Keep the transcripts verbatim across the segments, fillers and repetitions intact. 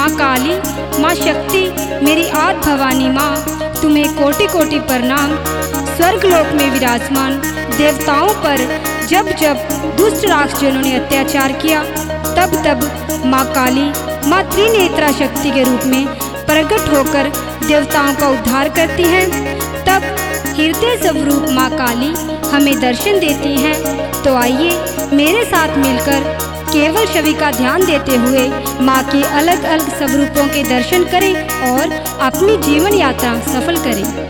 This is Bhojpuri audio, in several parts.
माँ काली, माँ शक्ति, मेरी आद भवानी माँ, तुम्हें कोटि कोटि प्रणाम। स्वर्गलोक में विराजमान देवताओं पर जब जब दुष्ट राक्षसों ने अत्याचार किया, तब तब माँ काली, माँ त्रिनेत्रा शक्ति के रूप में प्रकट होकर देवताओं का उद्धार करती हैं। तब हृदय स्वरूप माँ काली हमें दर्शन देती हैं। तो आइए मेरे साथ मिलकर केवल छवि का ध्यान देते हुए माँ के अलग अलग स्वरूपों के दर्शन करें और अपनी जीवन यात्रा सफल करें।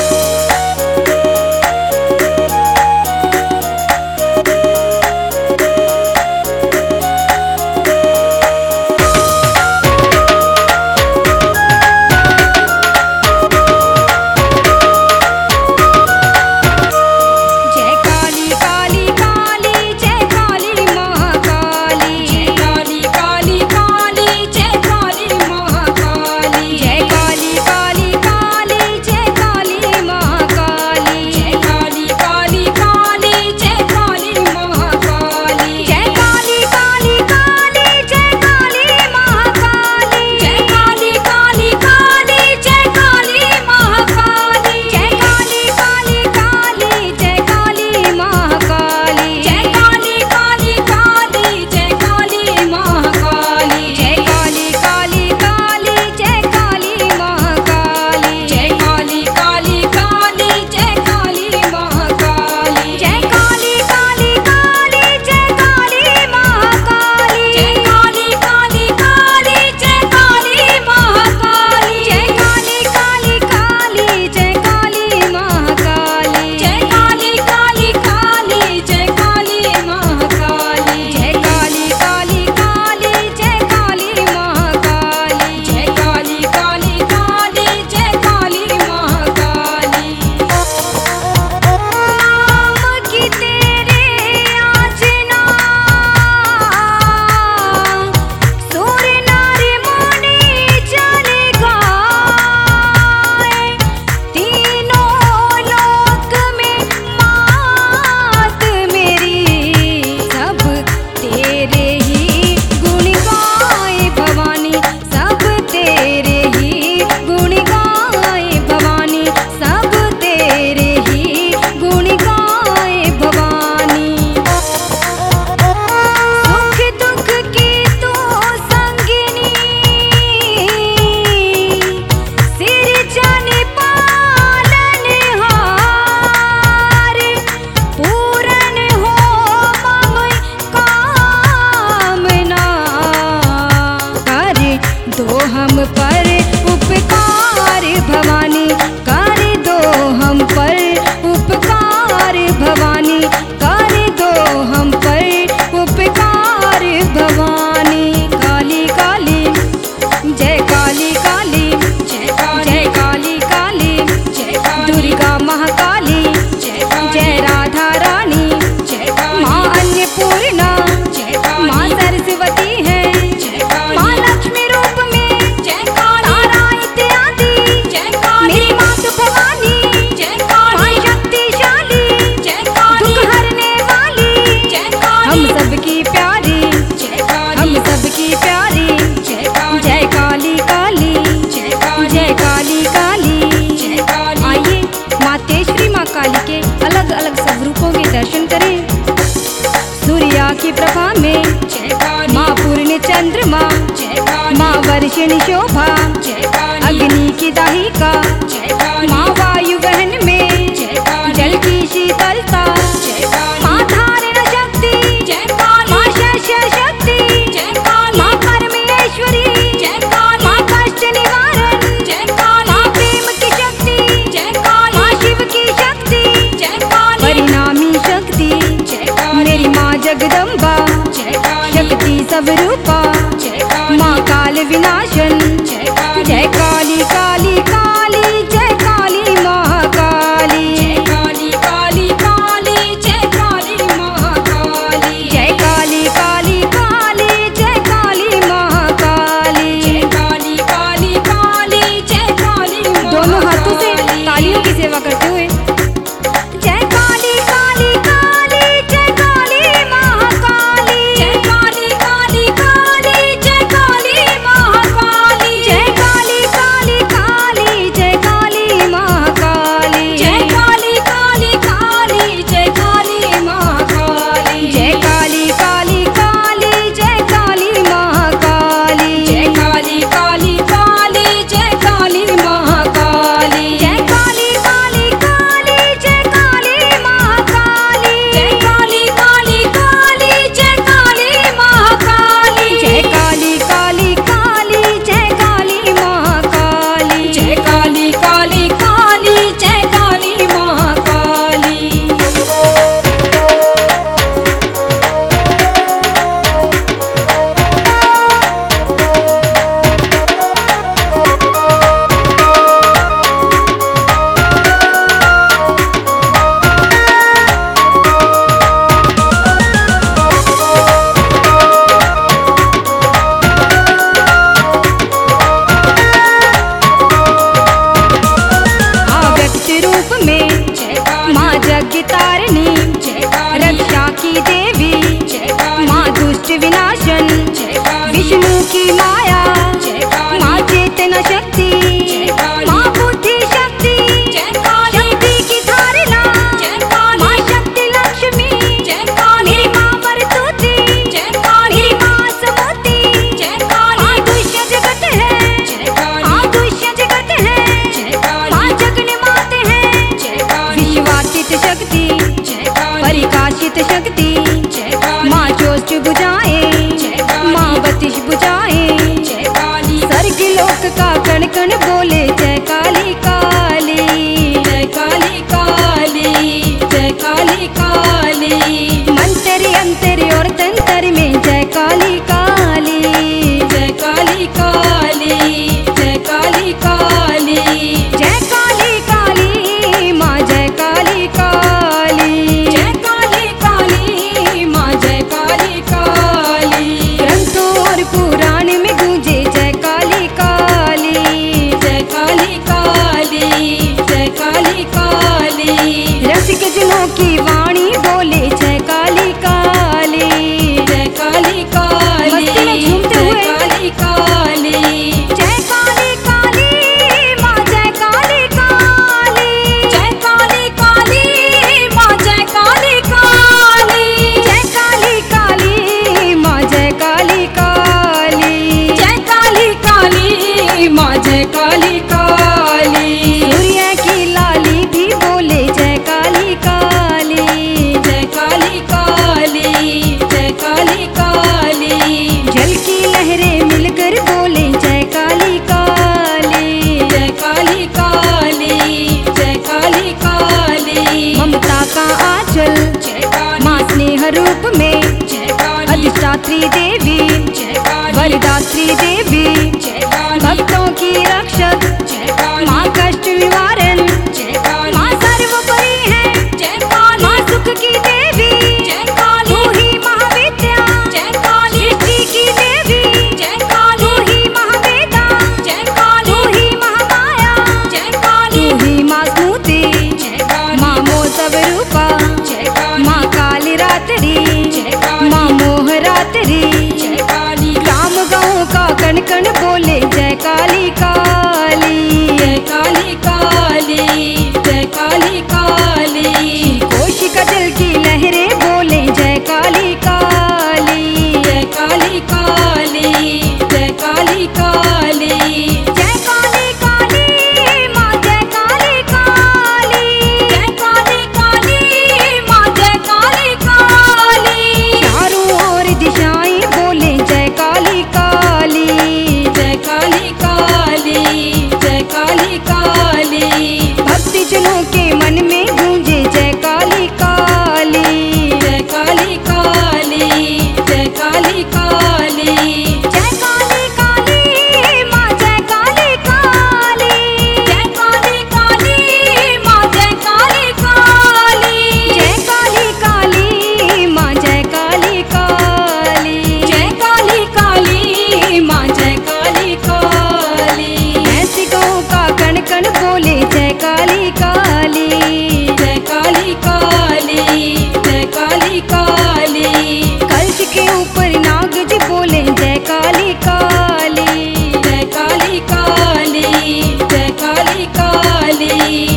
दर्शन करें। सूर्या की प्रभा में माँ पूर्ण चंद्रमा, माँ वर्षिणी शोभा, अग्नि की दाहिका, माँ वायु वहन में जल की शीतलता, माँ धारण शक्ति, माँ शस्य शक्ति, माँ परमेश्वरी, माँ कष्ट निवारण, माँ प्रेम की शक्ति, माँ शिव की शक्ति, परिणामी शक्ति, मेरी माँ जगदम्बा, शक्ति स्वरूपा, माँ काल विनाशन, जय काली काली काली, जय काली महाकाली, जय काली काली काली, जय काली महाकाली, जय काली काली काली, जय काली महाकाली, जय काली काली काली, जय काली महाकाली। दोनों हाथों से तालियों की सेवा करते हुए जय काली काली काली, जय काली महाकाली, जय काली काली काली, जय काली महाकाली। विष्णु की माया, माँ चेतना शक्ति, माँ बुद्धि शक्ति, शक्ति की धारणा, माँ शक्ति लक्ष्मी, मेरी माँ वरतुति, मेरी माँ समूति, आदुष्य जगत है, आदुष्य जगत है, माँ जगन मात है, विश्वातीत शक्ति, परिकाशित शक्ति, माँ चोष्ट बुझाए, माँ बतिश बुझाए, स्वर्ग लोक का कण कण बोले जय काली काली, जय काली काली, जय काली काली, मंत्र अंतर और तंत्र में जय काली काली, जय काली काली, जय काली काली, जय काली काली माँ, जय काली काली, जय काली काली माँ, जय काली काली, ग्रंथों और पुराण में गूंजे जय काली काली, जय काली काली, जय काली काली, रसिक जनों की वाणी बोले जय काली काली, जय काली काली, मस्ती में झूमते हुए काली काली, जय काली काली माँ, जय काली काली, जय काली काली माँ, जय काली काली, जय काली काली माँ, जय काली काली, जय काली काली माँ, जय काली काली, सूर्य की लाली भी बोले जय काली काली, जय काली काली, जय काली काली, जल की लहरें मिलकर बोले जय काली काली, जय काली काली, जय काली काली, ममता का आंचल माँ स्नेह रूप में, अधिष्ठात्री देवी, वरदात्री देवी, भक्तों की रक्षक, माँ कष्ट निवारण, माँ सर्वोपरि है, माँ सुख की देवी, तू ही महाविद्या, सृष्टि की देवी, तू ही महावेदा, तू ही महामाया, तू ही माँ स्मृति, माँ मोसव रूपा, माँ काली रात्रि, माँ मोह रात्रि, राम गाँव का कण कण बोले जय काली काली, जय काली काली, जय काली काली, कोशिका जल की लहरें बोले जय काली काली, जय काली काली, जय काली काली, जय काली काली माँ, जय काली काली, जय काली काली माँ, जय काली काली, चारों ओर दिशाएं बोले जय काली काली, जय काली काली, जय काली काली, भक्ति जनों के मन में गूंजे जय काली काली, जय काली काली, जय काली काली, जय काली काली माँ, जय काली काली, जय काली काली माँ, जय काली काली, जय काली काली माँ, जय काली काली, जय काली काली माँ, जय काली काली, ऐसी गाँव का कण कण बोले जय काली काली, जय काली काली, जय काली काली, कलश के ऊपर नाग जी बोले जय काली काली, जय काली काली, जय काली काली,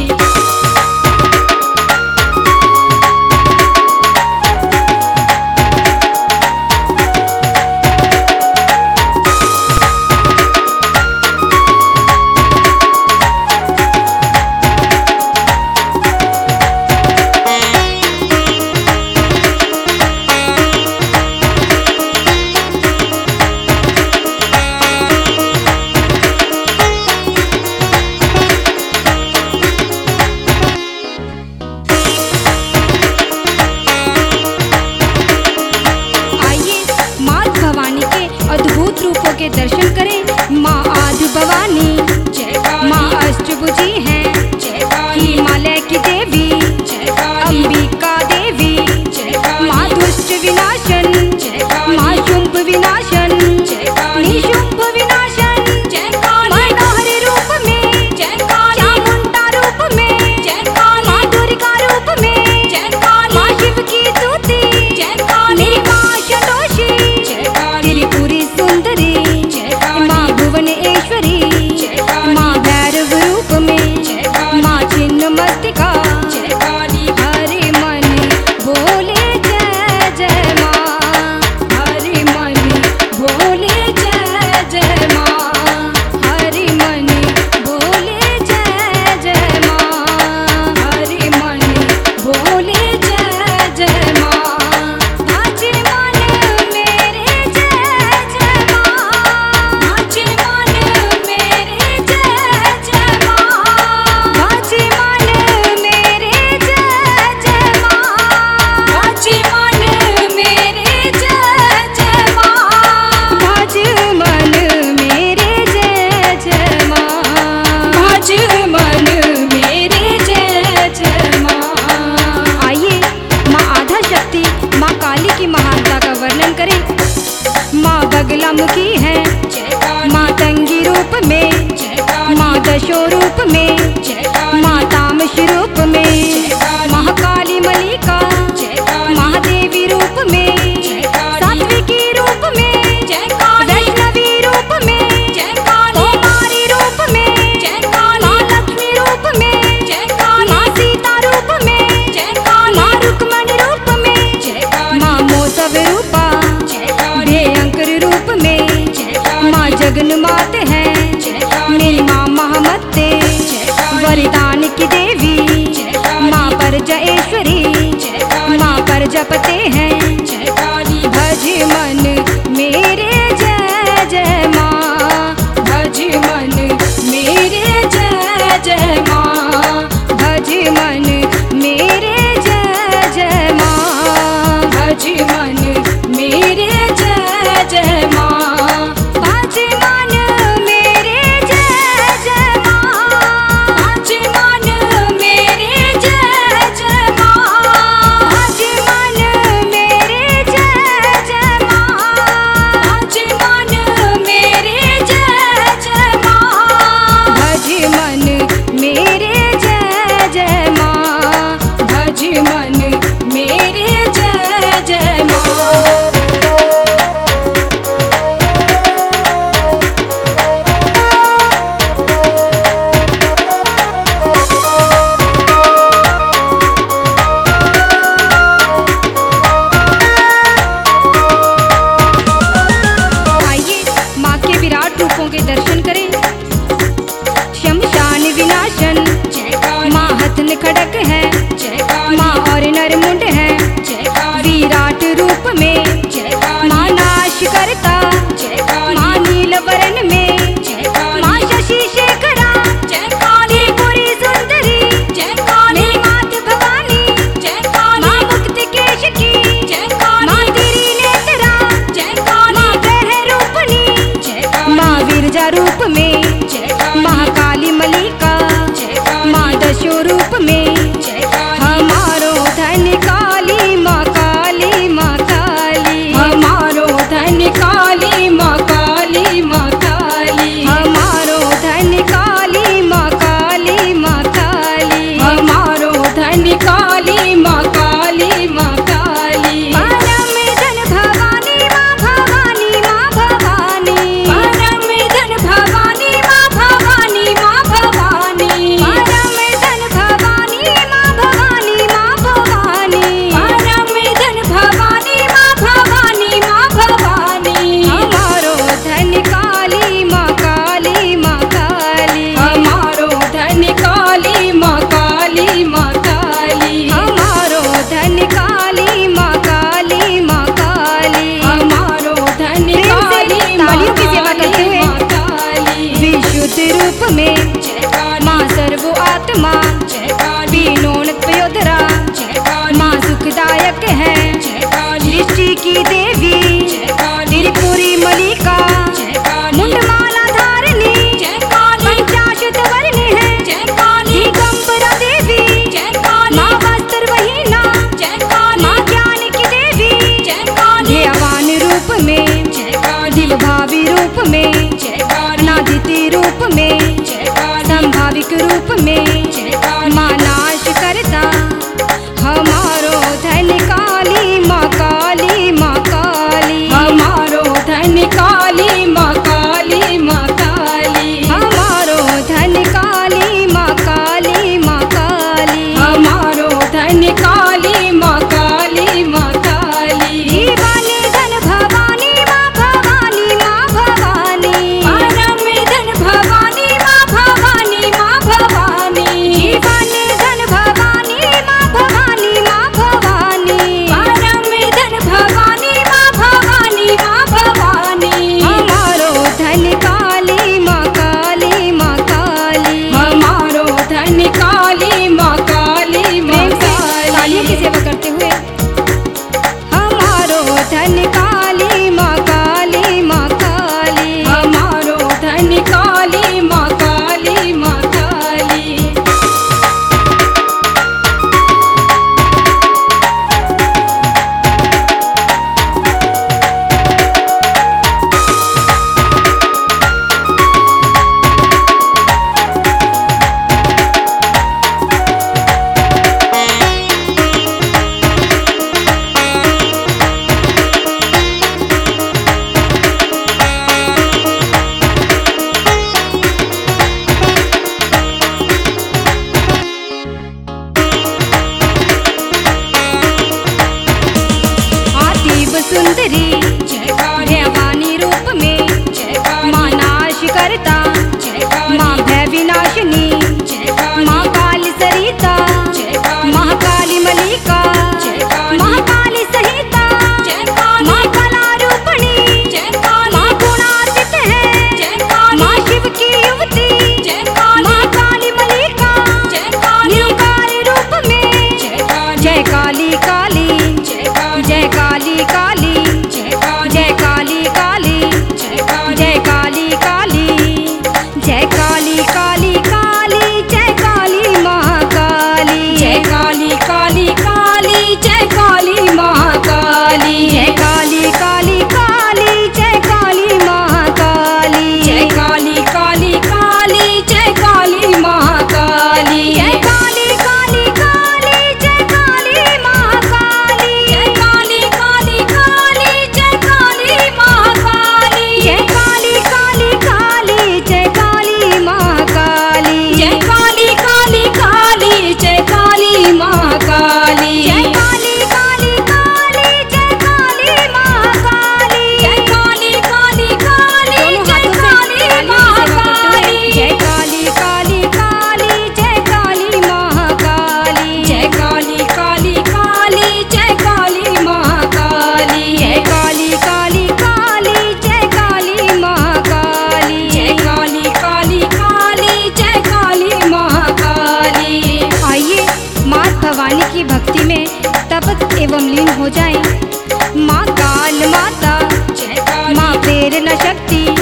के दर्शन करें। माँ आदि भवानी, माँ अष्टभुजी हैं, हिमालय की देवी, अंबिका देवी, माँ दुष्ट विनाशन, माँ शुंभ विनाशन, निशुंभ विनाशन, मनोहर रूप में, चामुंडा रूप में, माँ दुर्गा रूप में, माँ शिव की स्तुति, मेरी माँ षडोषी, त्रिपुरी सुंदरी, जय माँ, हरि मन बोले जय जय माँ, हरि मन बोले जय जय माँ, भज मन मेरे जय जय माँ, भज मन मेरे जय जय माँ, भज मन मेरे जय जय माँ, भज मन मेरे जय जय माँ, भज मन मेरे जय जय माँ, भज मन मेरे जय जय माँ। आइए माँ आधा शक्ति माँ काली की महानता का वर्णन करें। माँ बगलामुखी है माँ तंगी रूप में, माँ दशो रूप में, माँ तामस रूप में, महाकाली मलिका महादेवी रूप में, सात्विकी रूप में, वैष्णवी रूप में, कुमारी रूप में, माँ लक्ष्मी रूप में, माँ सीता रूप में, माँ रुक्मणी रूप में, माँ मौसव रूपा भयंकर रूप में, माँ जगन मात है मेरी माँ महामत्ते वरदान की देवी, माँ परजयेश्वरी, माँ प्रजापते हैं भज मन मेरे जय जय माँ, भज मन मेरे जय जय माँ, भज मन मेरे जय जय माँ, भज मन मेरे जय जय माँ, भज मन मेरे जय जय माँ, भज मन मेरे जय जय माँ, भज मन मेरे जय जय माँ, भज मन मेरे जय जय माँ, भज मन मेरे जय जय माँ, भज मन मेरे जय जय माँ। आइए माँ के विराट रूपों के दर्शन करें। शमशान विनाशन माँ हथन खड़क है, माँ और नर मुंड है विराट रूप में, माँ नाश करता माँ नील वरण में, माँ शशि शेखरा त्रिपुरी सुंदरी मेरी मात भवानी, माँ मुक्त केश की माँ तेरी नेत्रा, माँ ग्रह रूपनी, माँ विरजा रूप में, महाकाली मलिका माँ दशो रूप में, हमारो धन काली माँ काली माँ काली, हमारो धन काली माँ काली माँ काली, हमारो धन काली माँ काली माँ काली, हमारो धन काली माँ काली माँ काली, परम धन भवानी माँ भवानी माँ भवानी, परम धन भवानी माँ भवानी माँ भवानी, परम धन भवानी माँ भवानी माँ भवानी, परम धन भवानी माँ भवानी माँ भवानी, हमारो धन काली माँ काली माँ काली, हमारो धन काली माँ काली माँ काली, हमारो धन काली माँ काली माँ काली, हमारो धन काली तालियों की सेवा करते हुए विशुद्ध रूप में माँ सर्व आत्मा विनोद पयोधरा, माँ सुखदायक है सृष्टि की देवी त्रिपुरी मलिका, मुंडमाला धारिणी पंचाशत वर्णी है दिगंबरा देवी, माँ वस्त्र वहीना, माँ ज्ञान की देवी, ध्यवान रूप में, दिल भावी रूप में, अनादिति रूप में, संभाविक रूप में, माँ नाश करता हमारो धन काली माँ काली माँ काली, हमारो धन काली माँ काली माँ काली, हमारो धन काली माँ काली माँ काली, हमारो धन काली माँ काली माँ काली, जीवन धन भवानी माँ भवानी माँ भवानी,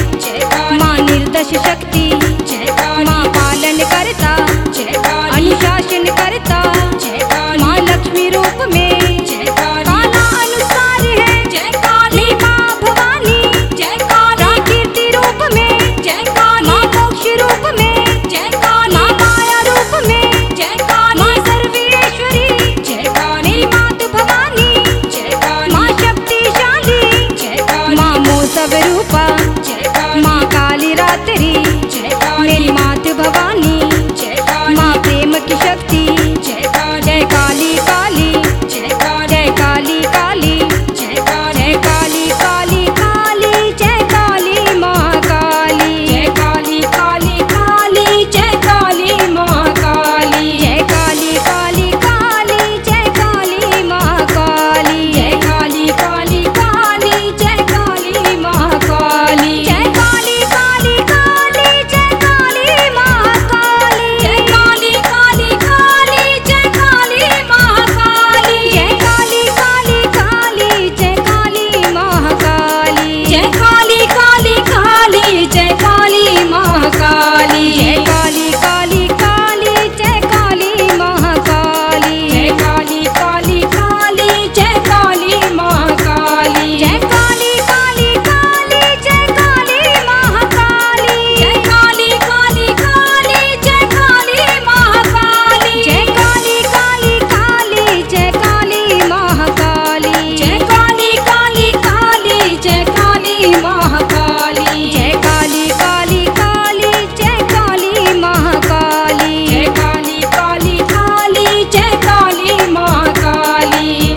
माँ निर्दश शक्ति, माँ पालन करता, अनुशासन करता, माँ लक्ष्मी रूप में काला अनुसार है, मेरी माँ भवानी, कीर्ति रूप में, माँ मोक्ष रूप में, माँ माया रूप में, माँ सर्वेश्वरी, मेरी मातु भवानी, माँ शक्तिशाली, माँ मोसव रूपा, माँ काली रात्रि, मेरी मातु भवानी, माँ प्रेम की शक्ति, जय काली काली, जय काली काली, जय काली काली काली, जय काली माँ काली, जय काली काली काली, जय काली माँ काली, जय काली काली काली, जय काली माँ काली, जय काली काली काली, जय काली माँ काली, जय काली काली काली, जय काली माँ काली, जय काली काली काली, जय काली माँ काली, जय काली काली काली, जय काली माँ काली, जय काली काली काली, जय काली माँ काली, जय काली काली काली, जय काली माँ काली, जय काली काली काली, जय काली माँ काली, जय काली काली काली, जय काली माँ काली, जय काली काली काली, जय काली माँ काली, जय काली काली काली, जय काली माँ काली, जय काली काली काली, जय काली माँ काली, जय काली काली काली, जय काली माँ काली, जय काली काली काली, जय काली माँ काली।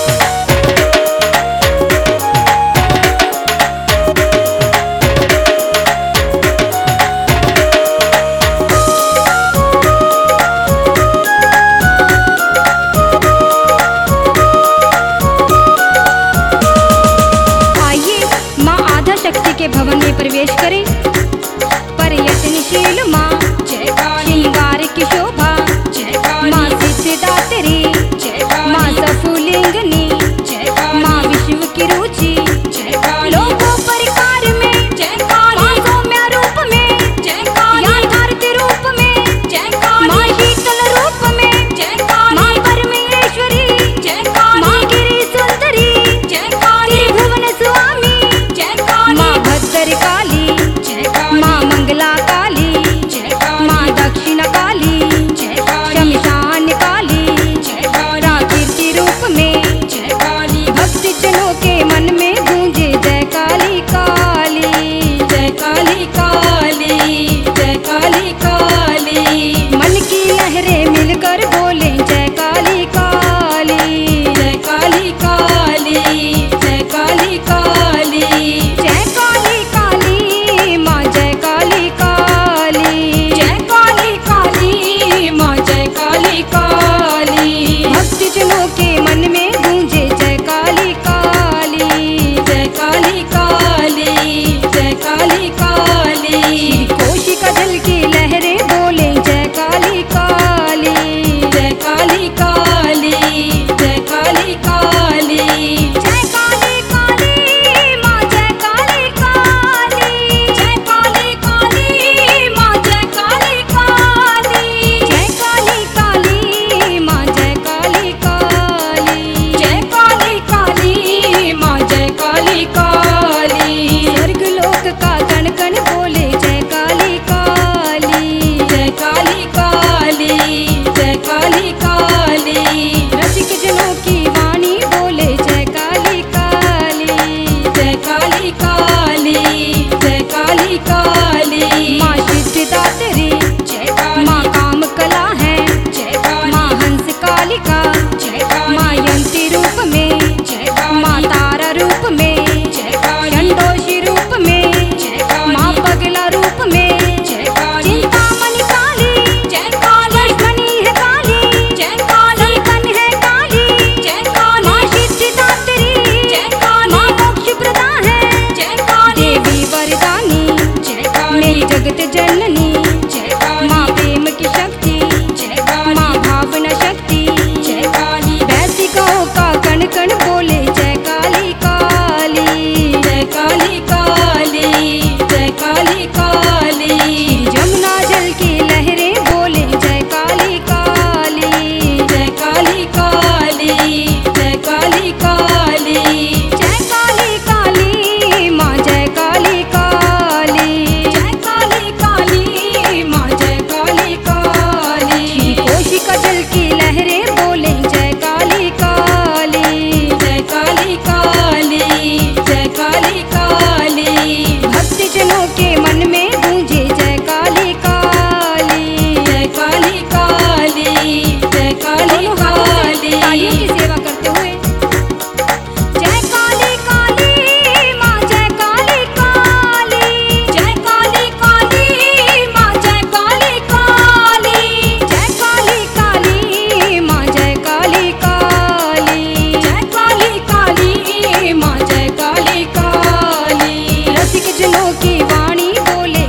आइए माँ आधा शक्ति के भवन में प्रवेश करें। पर्यटनशील माँ, श्रृंगार की शोभा, माँ सिद्धिदात्री, माँ सफुलिंगनी, माँ विश्व की रुचि, लोगों परिकार में, माँ सौम्य रूप में, यथार्थ रूप में, माँ शीतल रूप में, माँ परमेश्वरी, माँ गिरि सुंदरी, त्रिभुवन स्वामी, माँ भद्रकाली, माँ मंगला काली, माँ दक्षिण काली, शमशान काली, प्राकृति रूप में, भक्ति जनों के मन में गूंजे जय काली काली, जय काली काली, जय काली काली, मन की लहरें मिलकर बोले जय काली काली, जय काली काली, जय काली काली, जय काली काली माँ, जय काली काली, जय काली काली माँ, जय काली काली, भक्ति जनों के मन में गूंजे जय काली काली, जय काली काली, जय काली काली, कोशिका जल की लहरें बोले जय काली काली, जय काली काली, जय काली काली, जय काली काली माँ, जय काली काली, जय काली काली माँ, जय काली काली, जय काली काली माँ, जय काली काली, जय काली काली माँ, जय काली काली, स्वर्ग लोक का कण कण बोले जय काली काली, जय काली काली, जय काली काली, रसिक जनों की वाणी बोले जय काली काली, जय काली काली, जय काली काली, माँ सिद्धिदात्री, माँ काम कला है, माँ हंस कालिका, माँ यंती रूप में, माँ तारा रूप में, चंडोशी रूप में, माँ पगला रूप में, चिंतामणि काली, लक्ष्मणी है काली, संकन है काली, माँ सिद्धिदात्री, माँ मोक्ष प्रदा है, देवी वरदानी, मेरी जगत जननी, माँ प्रेम की शक्ति, माँ भावना शक्ति, वैसिकों का कण कण बोले जय काली काली, जय काली काली, मन में गूंजे जय काली काली, जय काली काली, जय काली काली। तालियों की सेवा करते हुए जय काली काली माँ, जय काली काली, जय काली काली माँ, जय काली काली, जय काली काली माँ, जय काली काली, जय काली काली माँ, जय काली काली। रसिक जनों की वाणी बोले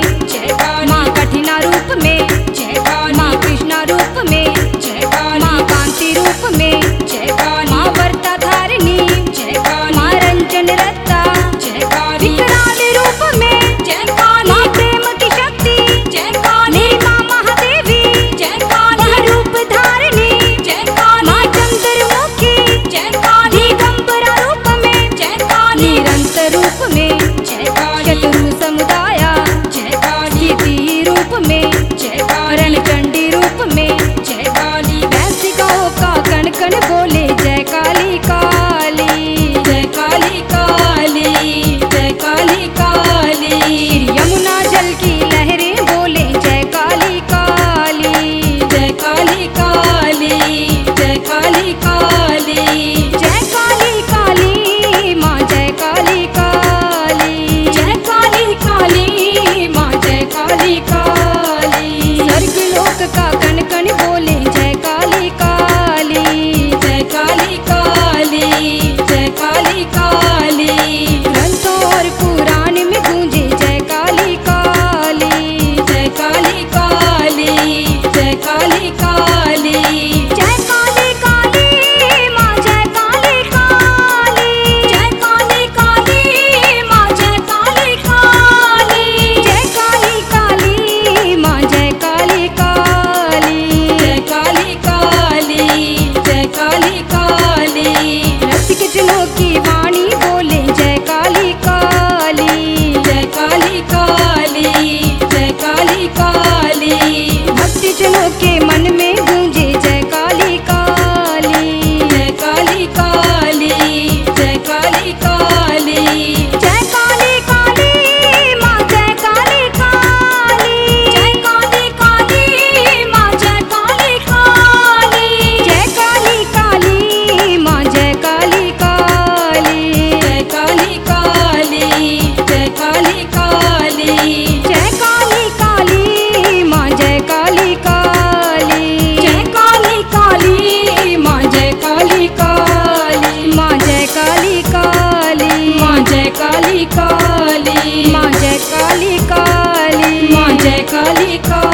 जय काली माँ कठिना रूप में, जय काली माँ कृष्णा रूप में, जय काली माँ कांति रूप में, जय काली माँ वर्ता धारिणी, जय काली माँ रंजन रत्ता, जय काली विकराल रूप में, जय काली माँ प्रेम की शक्ति, जय काली मेरी माँ महादेवी, जय काली वह रूप धारिणी, जय काली माँ चंद्रमुखी, जय काली दिगंबरा रूप में, जय काली निरंतर रूप में, जय काली शत्रु समुदाया, जय काली स्थिति रूप में, जय काली रणचंडी रूप में, जय काली वैसिकाओं का कण कण बोले जय काली काली, जय काली काली जय काली काली यमुना जल की लहरें बोले जय काली काली, जय काली काली जय काली काली जय काली काली माँ जय काली काली, जय काली काली माँ जय काली काली स्वर्ग लोक का कण कण बोले जय काली काली, जय काली काली जय काली काली ग्रंथों और पुराण में गूंजे जय काली काली, जय काली काली जय काली काली जय काली काली माँ जय काली काली, जय काली काली माँ जय काली काली जय काली काली माँ जय काली काली, जय काली काली जय काली काली रसिक जनों की वाणी बोले जय काली काली, जय काली काली जय काली काली भक्ति जनों के मन में गूंजे जय काली काली, जय काली काली जय काली काली जय काली काली माँ जय काली काली, जय काली काली माँ जय काली काली जय काली काली माँ जय काली काली, जय काली काली जय काली काली जय काली काली माँ जय काली काली, जय काली काली माँ जय काली काली माँ जय काली काली, माँ जय काली काली माँ जय काली काली, माँ जय काली काली